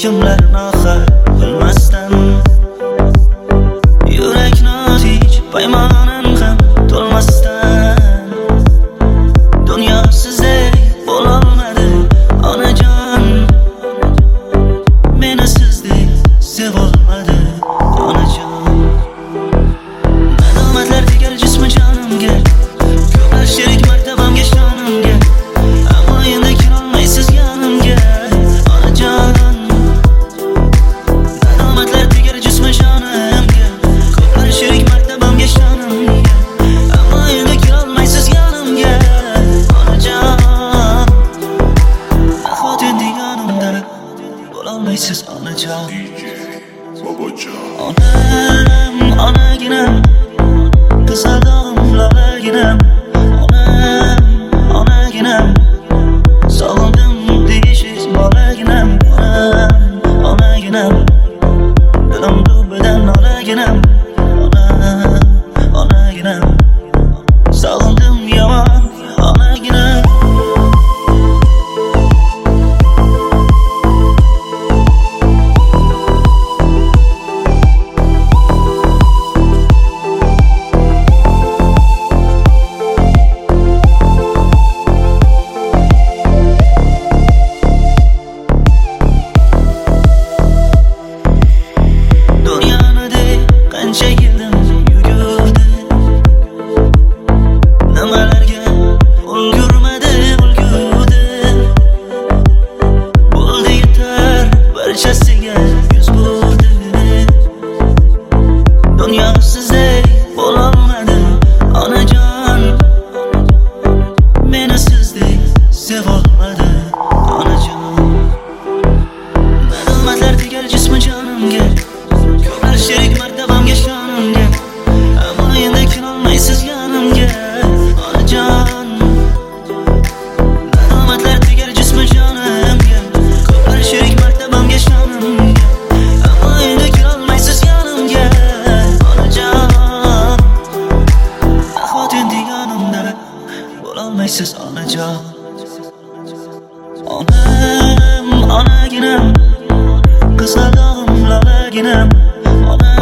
kimlarni axir bilmasdan, yurakni hech paymonan ham to'lmasdan, dunyo sizdek bo'lolmadi onajon, meni sizdek sevolmadi onajon. Nadomatlar tegar jismi jonimga, ko'plar sherik martabamga shonimga, ammo endi kelolmaysiz yonimga onajon. Nadomatlar tegar jismi jonimga, ko'plar sherik martabamga shonimga, ammo endi kelolmaysiz yonimga onajon. Nahot endi yonimda bo'lolmaysiz onajon. Onam, onaginam, qizalog'im lolaginam, onam, onaginam, sog'indim deyishiz bolaginam, onam, onaginam, dilim dubidan nolaginam, onam, onaginam, sog'indim yomon onaginam. Qancha yildim yugurdi, nimalarga ulgurmadi ulgurdi, bo'ldi yetar barchasiga yuz burdi, dunyo sizdek bo'lolmadi onajon, meni sizdek sevolmadi onajon. Nadomatlar tegar jismi jonimga, ko'plar sherik martabamga shonimga, ammo endi kelolmaysiz yonimga onajon. Nadomatlar tegar jismi jonimga, ko'plar sherik martabamga shonimga, ammo endi kelolmaysiz yonimga onajon. Nahot endi yonimda bo'lolmaysiz onajon. Onam, onaginam, qizalog'im lolaginam,